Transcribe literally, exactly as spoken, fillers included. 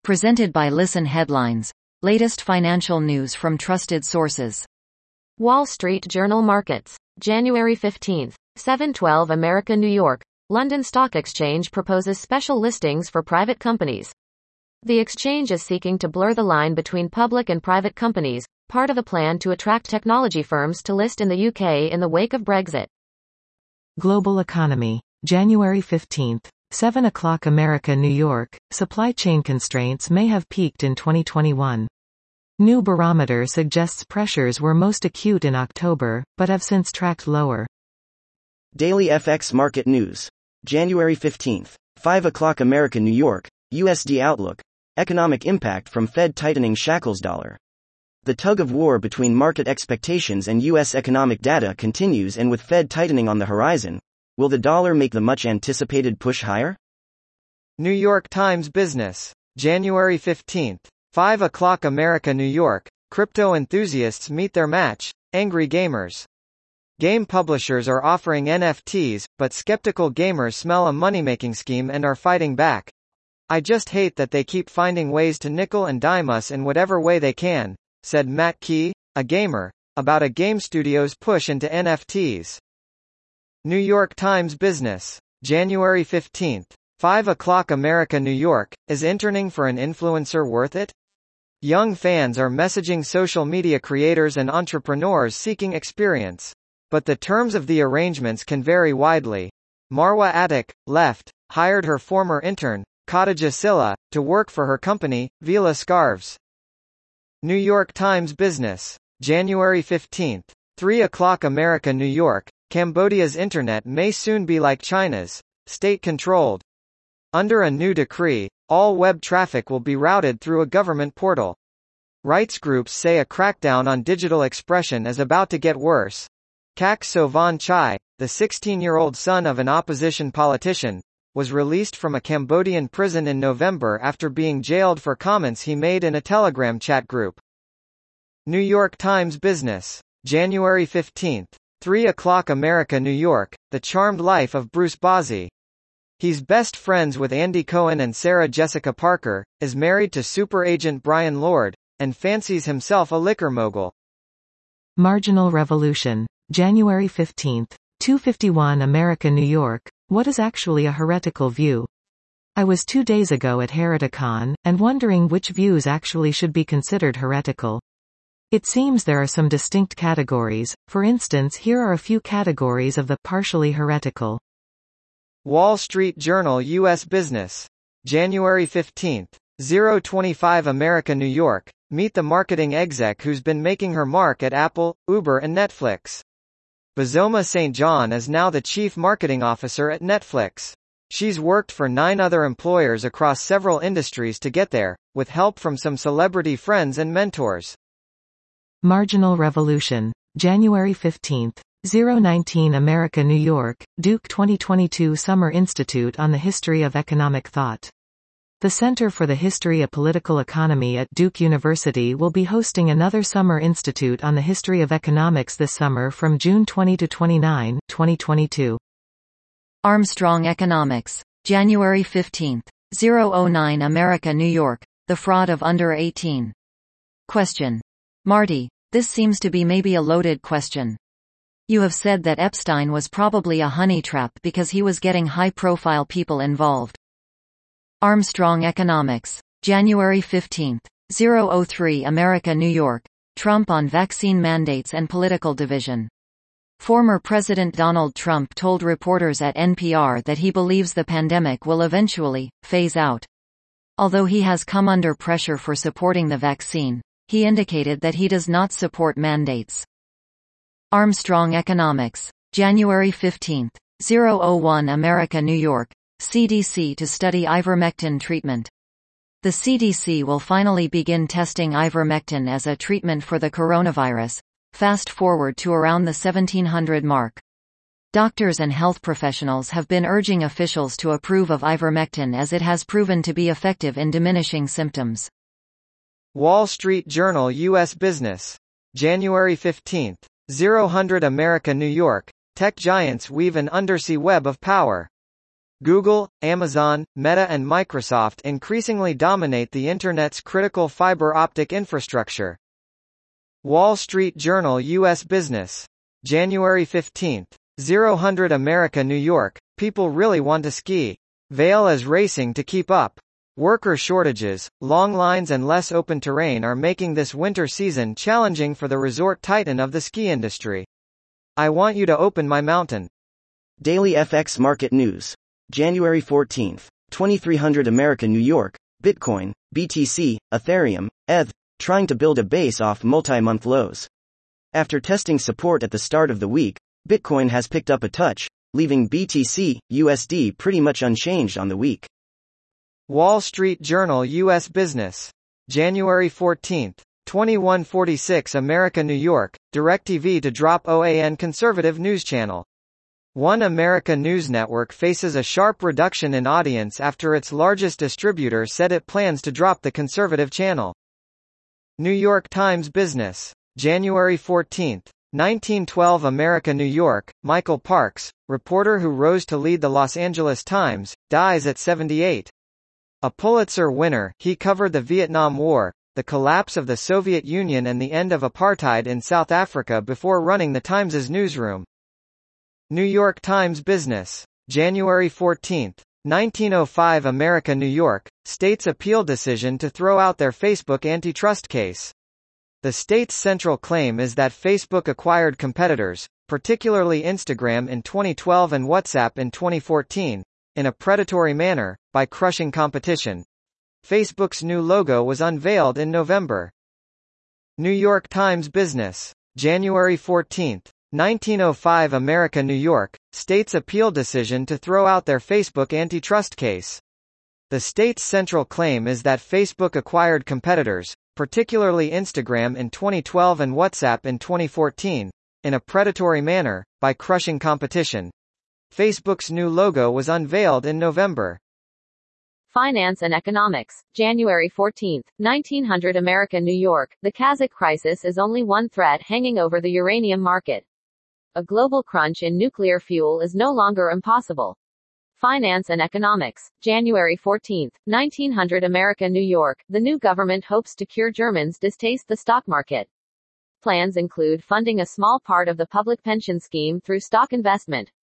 Presented by Listen Headlines. Latest financial news from trusted sources. Wall Street Journal Markets. January fifteenth. seven twelve America New York. London Stock Exchange proposes special listings for private companies. The exchange is seeking to blur the line between public and private companies, part of a plan to attract technology firms to list in the U K in the wake of Brexit. Global Economy. January fifteenth. seven o'clock America New York. Supply chain constraints may have peaked in twenty twenty-one. New barometer suggests pressures were most acute in October, but have since tracked lower. Daily F X Market News. January fifteenth. five o'clock America New York. U S D Outlook. Economic impact from Fed tightening shackles dollar. The tug of war between market expectations and U S economic data continues, and with Fed tightening on the horizon, will the dollar make the much-anticipated push higher? New York Times Business. January fifteenth. five o'clock America New York. Crypto enthusiasts meet their match, angry gamers. Game publishers are offering N F Ts, but skeptical gamers smell a money-making scheme and are fighting back. I just hate that they keep finding ways to nickel and dime us in whatever way they can, said Matt Key, a gamer, about a game studio's push into N F Ts. New York Times Business. January fifteenth. five o'clock America New York. Is interning for an influencer worth it? Young fans are messaging social media creators and entrepreneurs seeking experience. But the terms of the arrangements can vary widely. Marwa Attic, left, hired her former intern, Khadija Silla, to work for her company, Vila Scarves. New York Times Business. January fifteenth. three o'clock America New York. Cambodia's internet may soon be like China's, state-controlled. Under a new decree, all web traffic will be routed through a government portal. Rights groups say a crackdown on digital expression is about to get worse. Kak Sovan Chai, the sixteen-year-old son of an opposition politician, was released from a Cambodian prison in November after being jailed for comments he made in a Telegram chat group. New York Times Business. January fifteenth. three o'clock America New York. The Charmed Life of Bruce Bozzi. He's best friends with Andy Cohen and Sarah Jessica Parker, is married to super agent Brian Lord, and fancies himself a liquor mogul. Marginal Revolution. January fifteenth. two fifty-one America New York. What is actually a heretical view? I was two days ago at Hereticon, and wondering which views actually should be considered heretical. It seems there are some distinct categories. For instance, here are a few categories of the partially heretical. Wall Street Journal U S Business. January fifteenth. oh twenty-five America New York. Meet the marketing exec who's been making her mark at Apple, Uber and Netflix. Bozoma Saint John is now the chief marketing officer at Netflix. She's worked for nine other employers across several industries to get there, with help from some celebrity friends and mentors. Marginal Revolution. January fifteenth. oh nineteen America New York. Duke twenty twenty-two Summer Institute on the History of Economic Thought. The Center for the History of Political Economy at Duke University will be hosting another Summer Institute on the History of Economics this summer from June twentieth to twenty-ninth, twenty twenty-two. Armstrong Economics. January fifteenth. oh nine America New York. The Fraud of Under eighteen. Question. Marty, this seems to be maybe a loaded question. You have said that Epstein was probably a honey trap because he was getting high-profile people involved. Armstrong Economics. January fifteenth. oh three America New York. Trump on vaccine mandates and political division. Former President Donald Trump told reporters at N P R that he believes the pandemic will eventually phase out. Although he has come under pressure for supporting the vaccine, he indicated that he does not support mandates. Armstrong Economics. January fifteenth. oh one America New York. C D C to study ivermectin treatment. The C D C will finally begin testing ivermectin as a treatment for the coronavirus. Fast forward to around the seventeen hundred mark. Doctors and health professionals have been urging officials to approve of ivermectin as it has proven to be effective in diminishing symptoms. Wall Street Journal U S Business. January fifteenth. oh one hundred America New York. Tech giants weave an undersea web of power. Google, Amazon, Meta and Microsoft increasingly dominate the Internet's critical fiber optic infrastructure. Wall Street Journal U S Business. January fifteenth. zero hundred America New York, people really want to ski. Vail is racing to keep up. Worker shortages, long lines and less open terrain are making this winter season challenging for the resort titan of the ski industry. I want you to open my mountain. Daily F X Market News. January fourteenth. twenty-three hundred America New York, Bitcoin, B T C, Ethereum, E T H, trying to build a base off multi-month lows. After testing support at the start of the week, Bitcoin has picked up a touch, leaving B T C, U S D pretty much unchanged on the week. Wall Street Journal U S Business. January fourteenth. twenty-one forty-six America New York, DirecTV to drop O A N conservative news channel. One America News Network faces a sharp reduction in audience after its largest distributor said it plans to drop the conservative channel. New York Times Business. January fourteenth. nineteen twelve America New York, Michael Parks, reporter who rose to lead the Los Angeles Times, dies at seventy-eight. A Pulitzer winner, he covered the Vietnam War, the collapse of the Soviet Union and the end of apartheid in South Africa before running the Times's newsroom. New York Times Business. January fourteenth. nineteen oh five America New York, state's appeal decision to throw out their Facebook antitrust case. The state's central claim is that Facebook acquired competitors, particularly Instagram in twenty twelve and WhatsApp in twenty fourteen, in a predatory manner, by crushing competition. Facebook's new logo was unveiled in November. New York Times Business. January fourteenth. nineteen oh five America New York, state's appeal decision to throw out their Facebook antitrust case. The state's central claim is that Facebook acquired competitors, particularly Instagram in twenty twelve and WhatsApp in twenty fourteen, in a predatory manner, by crushing competition. Facebook's new logo was unveiled in November. Finance and Economics. January fourteenth. nineteen hundred America New York, the Kazakh crisis is only one threat hanging over the uranium market. A global crunch in nuclear fuel is no longer impossible. Finance and Economics. January fourteenth. nineteen hundred America New York, the new government hopes to cure Germans' distaste the stock market. Plans include funding a small part of the public pension scheme through stock investment,